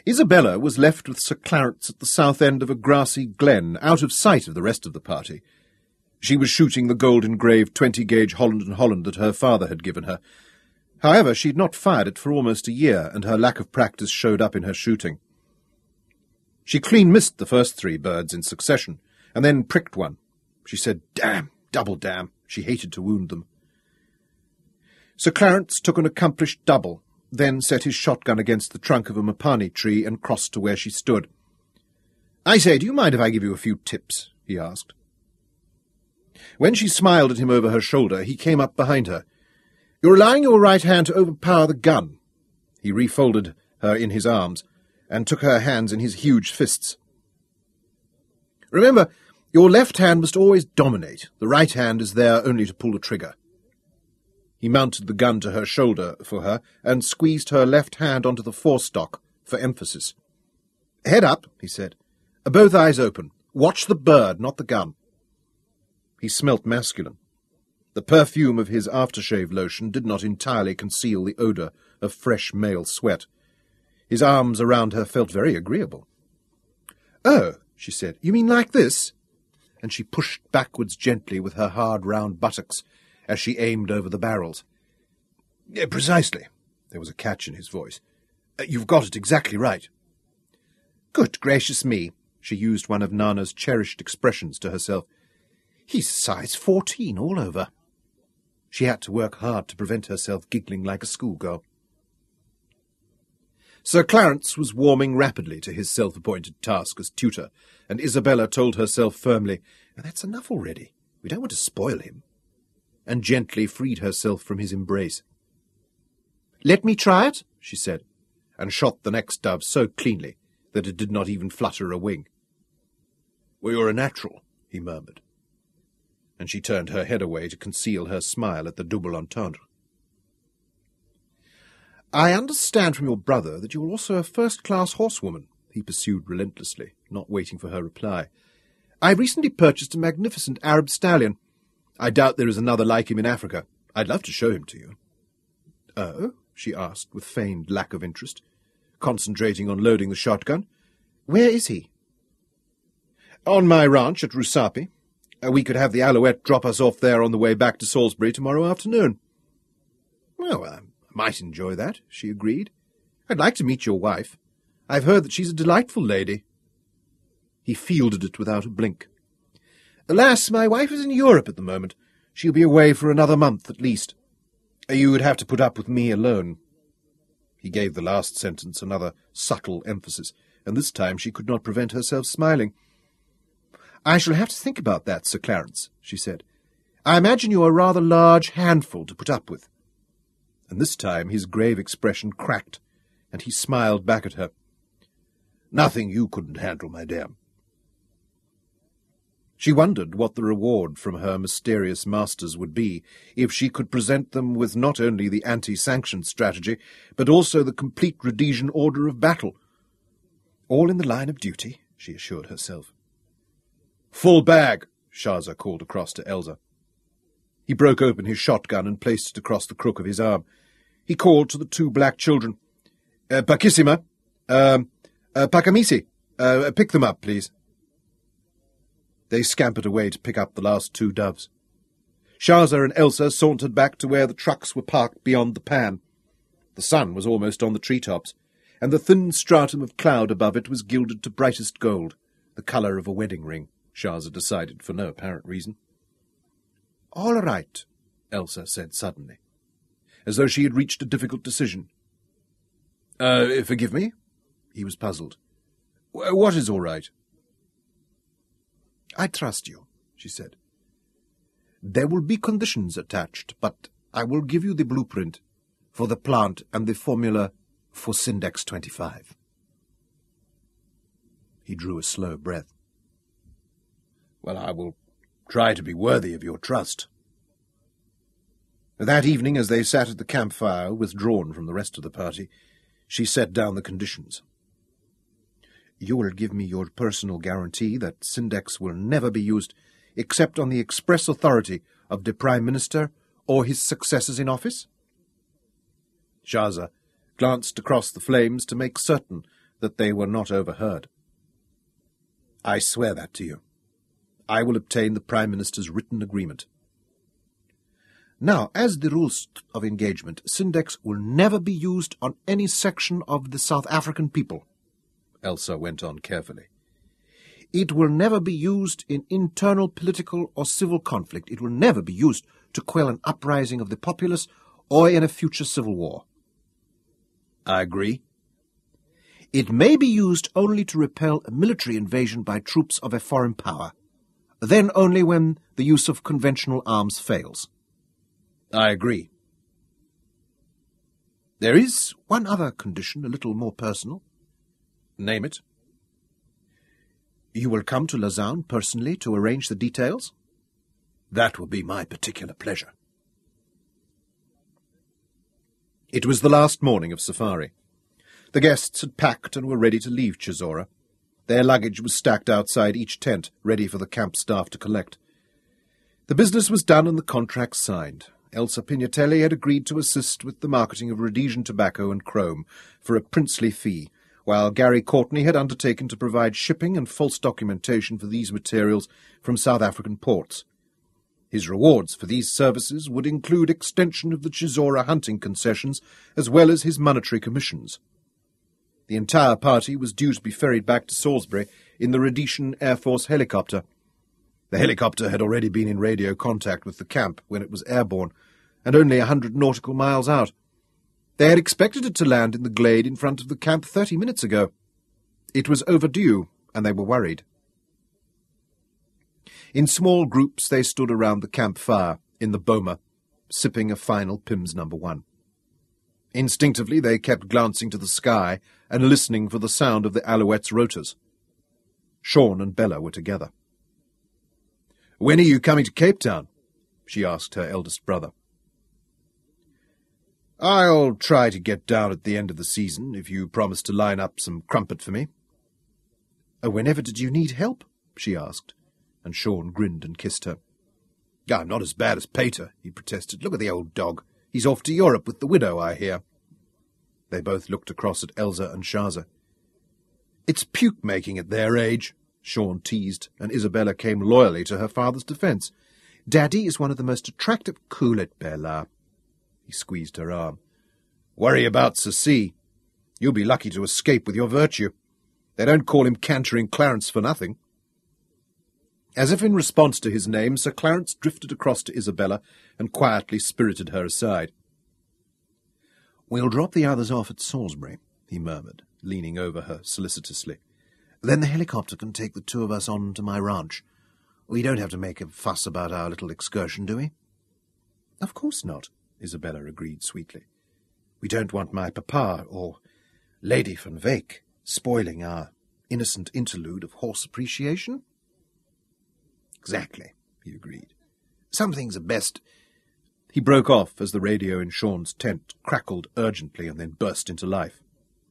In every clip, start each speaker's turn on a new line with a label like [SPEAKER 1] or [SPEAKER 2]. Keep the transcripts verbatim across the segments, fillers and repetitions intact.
[SPEAKER 1] Isabella was left with Sir Clarence at the south end of a grassy glen, out of sight of the rest of the party. She was shooting the gold-engraved twenty-gauge Holland and Holland that her father had given her. However, she had not fired it for almost a year, and her lack of practice showed up in her shooting. She clean missed the first three birds in succession, and then pricked one. She said, "Damn, double damn." She hated to wound them. Sir Clarence took an accomplished double, then set his shotgun against the trunk of a mapani tree and crossed to where she stood. "I say, do you mind if I give you a few tips?" he asked. When she smiled at him over her shoulder, he came up behind her. "You're allowing your right hand to overpower the gun." He refolded her in his arms and took her hands in his huge fists. "Remember, your left hand must always dominate. The right hand is there only to pull the trigger." He mounted the gun to her shoulder for her and squeezed her left hand onto the forestock for emphasis. "Head up," he said. "Both eyes open. Watch the bird, not the gun." He smelt masculine. The perfume of his aftershave lotion did not entirely conceal the odour of fresh male sweat. His arms around her felt very agreeable. "Oh," she said, "you mean like this?" And she pushed backwards gently with her hard round buttocks as she aimed over the barrels. "Yeah, precisely." There was a catch in his voice. Uh, "You've got it exactly right." "Good gracious me," she used one of Nana's cherished expressions to herself. "He's size fourteen all over." She had to work hard to prevent herself giggling like a schoolgirl. Sir Clarence was warming rapidly to his self-appointed task as tutor, and Isabella told herself firmly, "That's enough already. We don't want to spoil him," and gently freed herself from his embrace. "Let me try it," she said, and shot the next dove so cleanly that it did not even flutter a wing. "Well, you're a natural," he murmured, and she turned her head away to conceal her smile at the double entendre. "I understand from your brother that you are also a first-class horsewoman," he pursued relentlessly, not waiting for her reply. "I recently purchased a magnificent Arab stallion. I doubt there is another like him in Africa. I'd love to show him to you." "Oh?" she asked, with feigned lack of interest, concentrating on loading the shotgun. "Where is he?" "On my ranch at Rusapi. Uh, we could have the Alouette drop us off there on the way back to Salisbury tomorrow afternoon." "Well, I might enjoy that," she agreed. "I'd like to meet your wife. I've heard that she's a delightful lady." He fielded it without a blink. "Alas, my wife is in Europe at the moment. She'll be away for another month at least. You would have to put up with me alone." He gave the last sentence another subtle emphasis, and this time she could not prevent herself smiling. "I shall have to think about that, Sir Clarence," she said. "I imagine you are a rather large handful to put up with." And this time his grave expression cracked, and he smiled back at her. "Nothing you couldn't handle, madame." She wondered what the reward from her mysterious masters would be if she could present them with not only the anti-sanction strategy, but also the complete Rhodesian order of battle. "All in the line of duty," she assured herself. "Full bag," Shaza called across to Elsa. He broke open his shotgun and placed it across the crook of his arm. He called to the two black children. Uh, Pakissima, uh, uh, Pakamisi, uh, pick them up, please." They scampered away to pick up the last two doves. Shaza and Elsa sauntered back to where the trucks were parked beyond the pan. The sun was almost on the treetops, and the thin stratum of cloud above it was gilded to brightest gold, the colour of a wedding ring, Shaza decided for no apparent reason. "All right," Elsa said suddenly, as though she had reached a difficult decision. Uh, forgive me?" He was puzzled. "What is all right?" "I trust you," she said. "There will be conditions attached, but I will give you the blueprint for the plant and the formula for Sindex twenty-five. He drew a slow breath. "Well, I will try to be worthy of your trust." That evening, as they sat at the campfire, withdrawn from the rest of the party, she set down the conditions. "You will give me your personal guarantee that Sindex will never be used except on the express authority of the Prime Minister or his successors in office?" Shaza glanced across the flames to make certain that they were not overheard. I swear that to you. I will obtain the Prime Minister's written agreement. Now, as the rules of engagement, Syndex will never be used on any section of the South African people, Elsa went on carefully. It will never be used in internal political or civil conflict. It will never be used to quell an uprising of the populace or in a future civil war. I agree. It may be used only to repel a military invasion by troops of a foreign power, then only when the use of conventional arms fails. I agree. There is one other condition, a little more personal. Name it. You will come to Lausanne personally to arrange the details? That will be my particular pleasure. It was the last morning of safari. The guests had packed and were ready to leave Chisora. Their luggage was stacked outside each tent, ready for the camp staff to collect. The business was done and the contract signed. Elsa Pignatelli had agreed to assist with the marketing of Rhodesian tobacco and chrome for a princely fee, while Gary Courtney had undertaken to provide shipping and false documentation for these materials from South African ports. His rewards for these services would include extension of the Chisora hunting concessions, as well as his monetary commissions. The entire party was due to be ferried back to Salisbury in the Rhodesian Air Force helicopter. The helicopter had already been in radio contact with the camp when it was airborne, and only a hundred nautical miles out. They had expected it to land in the glade in front of the camp thirty minutes ago. It was overdue, and they were worried. In small groups they stood around the campfire in the boma, sipping a final Pimm's number one. Instinctively they kept glancing to the sky and listening for the sound of the Alouette's rotors. Sean and Bella were together. "When are you coming to Cape Town?" she asked her eldest brother. "I'll try to get down at the end of the season, if you promise to line up some crumpet for me." "Oh, whenever did you need help?" she asked, and Sean grinned and kissed her. "I'm not as bad as Pater," he protested. "Look at the old dog. He's off to Europe with the widow, I hear." They both looked across at Elsa and Shaza. "It's puke-making at their age," Sean teased, and Isabella came loyally to her father's defence. "Daddy is one of the most attractive—" "Cool it, Bella." He squeezed her arm. "Worry about Sir C. You'll be lucky to escape with your virtue. They don't call him Cantering Clarence for nothing." As if in response to his name, Sir Clarence drifted across to Isabella and quietly spirited her aside. "We'll drop the others off at Salisbury," he murmured, leaning over her solicitously. "Then the helicopter can take the two of us on to my ranch. We don't have to make a fuss about our little excursion, do we?" "Of course not," Isabella agreed sweetly. "We don't want my papa or Lady van Wyk spoiling our innocent interlude of horse appreciation." "Exactly," he agreed. "Some things are best—" He broke off as the radio in Sean's tent crackled urgently and then burst into life.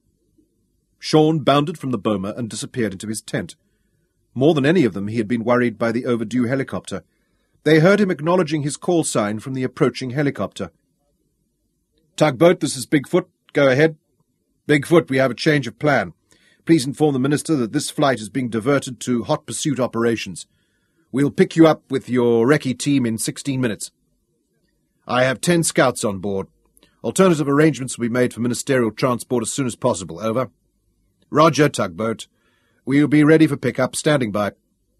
[SPEAKER 1] Sean bounded from the boma and disappeared into his tent. More than any of them, he had been worried by the overdue helicopter. They heard him acknowledging his call sign from the approaching helicopter. "Tugboat, this is Bigfoot. Go ahead." "Bigfoot, we have a change of plan. Please inform the Minister that this flight is being diverted to hot pursuit operations. We'll pick you up with your recce team in sixteen minutes. I have ten scouts on board. Alternative arrangements will be made for ministerial transport as soon as possible. Over." "Roger, Tugboat. We'll be ready for pickup. Standing by."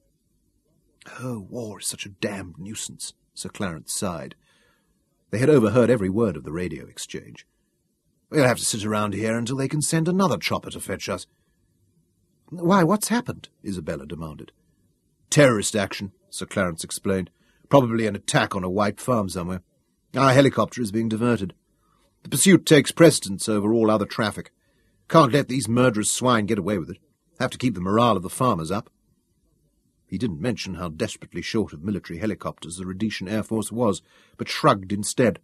[SPEAKER 1] "Oh, war is such a damned nuisance," Sir Clarence sighed. They had overheard every word of the radio exchange. "We'll have to sit around here until they can send another chopper to fetch us." "Why, what's happened?" Isabella demanded. "Terrorist action," Sir Clarence explained. "Probably an attack on a white farm somewhere. Our helicopter is being diverted. The pursuit takes precedence over all other traffic. Can't let these murderous swine get away with it. Have to keep the morale of the farmers up." He didn't mention how desperately short of military helicopters the Rhodesian Air Force was, but shrugged instead.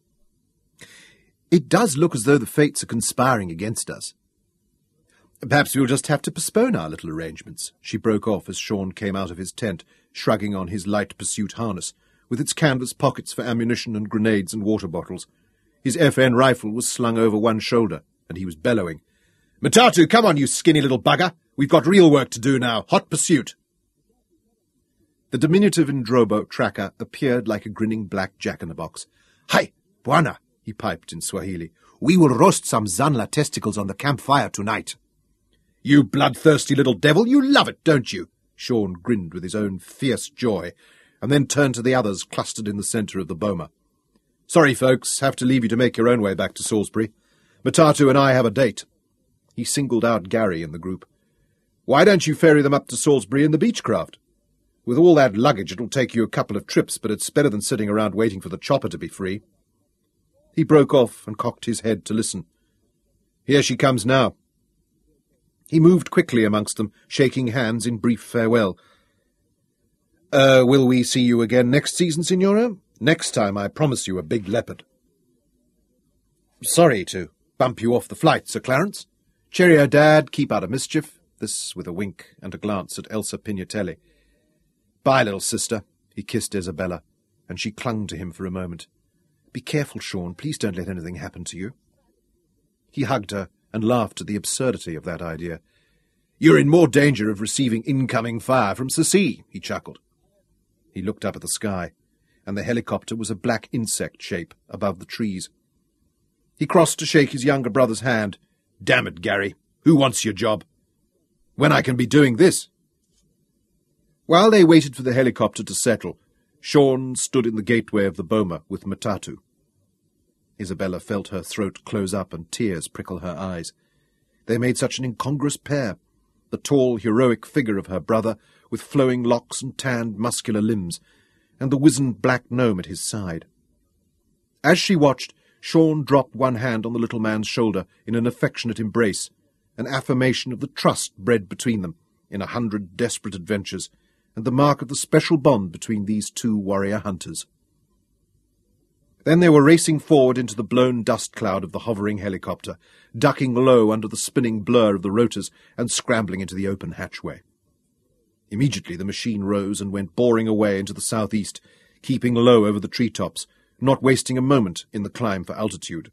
[SPEAKER 1] "It does look as though the fates are conspiring against us." "Perhaps we'll just have to postpone our little arrangements," she broke off as Sean came out of his tent, shrugging on his light pursuit harness, with its canvas pockets for ammunition and grenades and water bottles. His F N rifle was slung over one shoulder, and he was bellowing, Matatu, come on, you skinny little bugger. We've got real work to do now. Hot pursuit. The diminutive Ndrobo tracker appeared like a grinning black jack-in-the-box. Hi, Bwana, he piped in Swahili. We will roast some Zanla testicles on the campfire tonight. You bloodthirsty little devil, you love it, don't you? Sean grinned with his own fierce joy, and then turned to the others clustered in the centre of the boma. Sorry, folks, have to leave you to make your own way back to Salisbury. Matatu and I have a date. He singled out Gary in the group. Why don't you ferry them up to Salisbury in the Beechcraft? With all that luggage it'll take you a couple of trips, but it's better than sitting around waiting for the chopper to be free. He broke off and cocked his head to listen. Here she comes now. He moved quickly amongst them, shaking hands in brief farewell. Uh, will we see you again next season, Signora? Next time I promise you a big leopard. Sorry to bump you off the flight, Sir Clarence. Cheerio, Dad, keep out of mischief. This with a wink and a glance at Elsa Pignatelli. Bye, little sister. He kissed Isabella, and she clung to him for a moment. Be careful, Sean. Please don't let anything happen to you. He hugged her and laughed at the absurdity of that idea. You're in more danger of receiving incoming fire from Sissi, he chuckled. He looked up at the sky, and the helicopter was a black insect shape above the trees. He crossed to shake his younger brother's hand. Damn it, Gary, who wants your job? When I can be doing this? While they waited for the helicopter to settle, Sean stood in the gateway of the boma with Matatu. Isabella felt her throat close up and tears prickle her eyes. They made such an incongruous pair, the tall, heroic figure of her brother, with flowing locks and tanned, muscular limbs, and the wizened black gnome at his side. As she watched, Sean dropped one hand on the little man's shoulder in an affectionate embrace, an affirmation of the trust bred between them in a hundred desperate adventures, and the mark of the special bond between these two warrior hunters. Then they were racing forward into the blown dust cloud of the hovering helicopter, ducking low under the spinning blur of the rotors and scrambling into the open hatchway. Immediately the machine rose and went boring away into the southeast, keeping low over the treetops, not wasting a moment in the climb for altitude.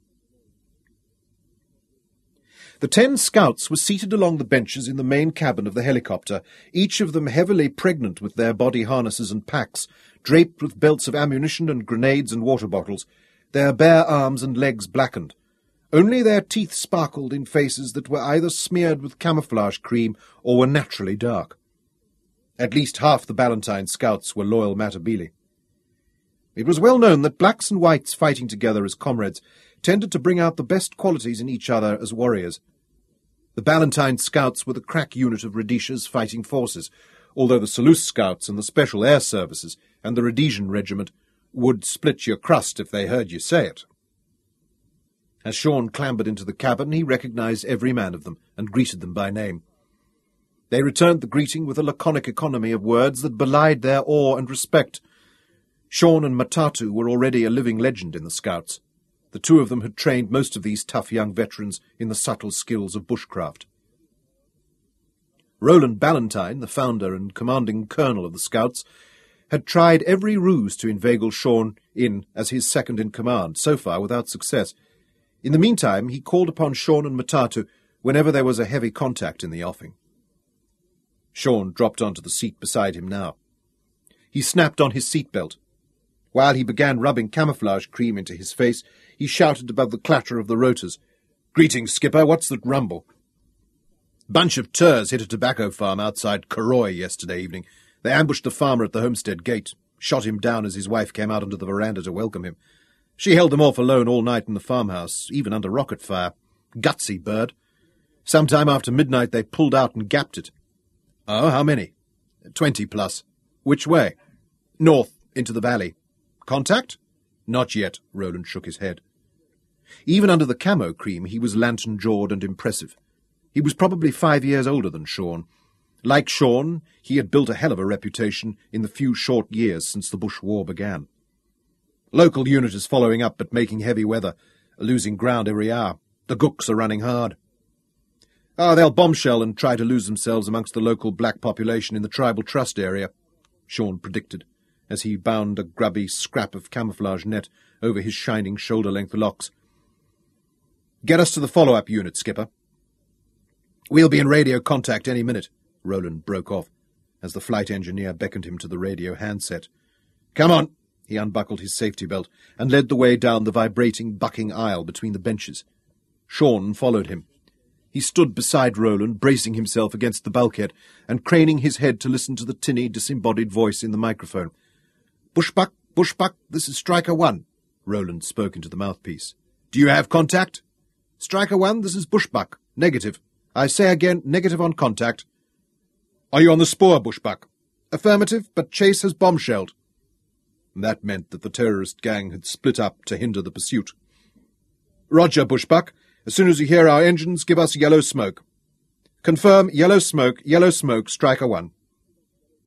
[SPEAKER 1] The ten scouts were seated along the benches in the main cabin of the helicopter, each of them heavily pregnant with their body harnesses and packs, draped with belts of ammunition and grenades and water bottles, their bare arms and legs blackened. Only their teeth sparkled in faces that were either smeared with camouflage cream or were naturally dark. At least half the Ballantine scouts were loyal Matabele. It was well known that blacks and whites fighting together as comrades tended to bring out the best qualities in each other as warriors. The Ballantine scouts were the crack unit of Rhodesia's fighting forces, although the Selous scouts and the Special Air Services and the Rhodesian Regiment would split your crust if they heard you say it. As Sean clambered into the cabin, he recognized every man of them and greeted them by name. They returned the greeting with a laconic economy of words that belied their awe and respect. Sean and Matatu were already a living legend in the Scouts. The two of them had trained most of these tough young veterans in the subtle skills of bushcraft. Roland Ballantine, the founder and commanding colonel of the Scouts, had tried every ruse to inveigle Sean in as his second-in-command, so far without success. In the meantime, he called upon Sean and Matatu whenever there was a heavy contact in the offing. Sean dropped onto the seat beside him now. He snapped on his seatbelt. While he began rubbing camouflage cream into his face, he shouted above the clatter of the rotors, "Greetings, Skipper, what's that rumble?" "Bunch of Turs hit a tobacco farm outside Karoi yesterday evening. They ambushed the farmer at the homestead gate, shot him down as his wife came out onto the veranda to welcome him. She held them off alone all night in the farmhouse, even under rocket fire. Gutsy bird. Sometime after midnight they pulled out and gapped it." "Oh, how many?" Twenty plus." "Which way?" "North, into the valley." "Contact?" "Not yet," Roland shook his head. Even under the camo cream he was lantern-jawed and impressive. He was probably five years older than Sean. Like Sean, he had built a hell of a reputation in the few short years since the Bush War began. "Local unit is following up but making heavy weather, losing ground every hour. The Gooks are running hard." "Ah, they'll bombshell and try to lose themselves amongst the local black population in the tribal trust area," Sean predicted, as he bound a grubby scrap of camouflage net over his shining shoulder-length locks. "Get us to the follow-up unit, Skipper." We'll be in radio contact any minute, Roland broke off, as the flight engineer beckoned him to the radio handset. Come on! He unbuckled his safety belt and led the way down the vibrating, bucking aisle between the benches. Sean followed him. He stood beside Roland, bracing himself against the bulkhead and craning his head to listen to the tinny, disembodied voice in the microphone. Bushbuck, Bushbuck, this is Striker One, Roland spoke into the mouthpiece. Do you have contact? Striker One, this is Bushbuck. Negative. I say again, negative on contact. Are you on the spoor, Bushbuck? Affirmative, but Chase has bombshelled. That meant that the terrorist gang had split up to hinder the pursuit. Roger, Bushbuck. As soon as you hear our engines, give us yellow smoke. Confirm yellow smoke, yellow smoke, Striker One.